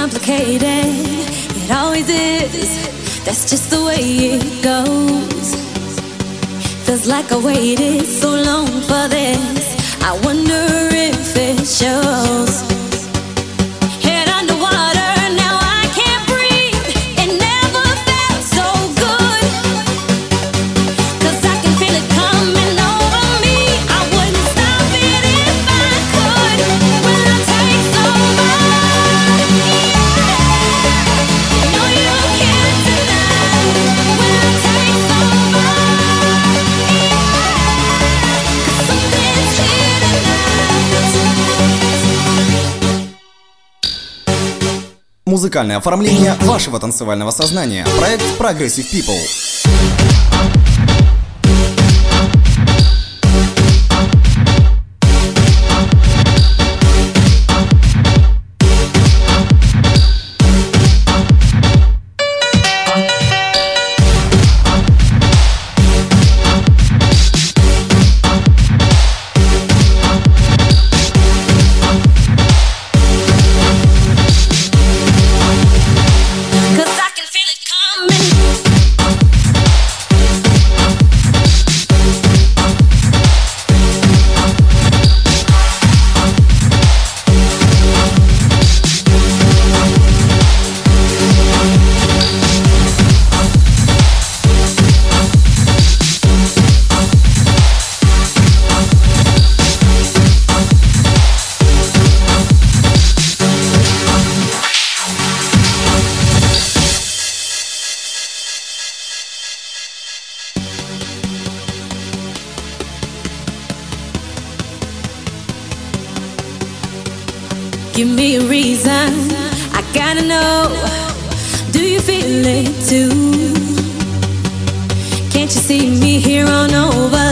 complicated. It always is. That's just the way it goes. Feels like I waited so long for this. I wonder if it shows. Head underwater, now I can't breathe. It never felt so good. 'Cause I can feel it coming over me. I wouldn't stop it if I could. When I taste so much, no, you can't deny. When I taste so much, 'cause something's here tonight. Музыкальное оформление вашего танцевального сознания. Проект Progressive People. Cause I can feel it coming. Give me a reason, I gotta know. Do you feel it too? Can't you see me here on over?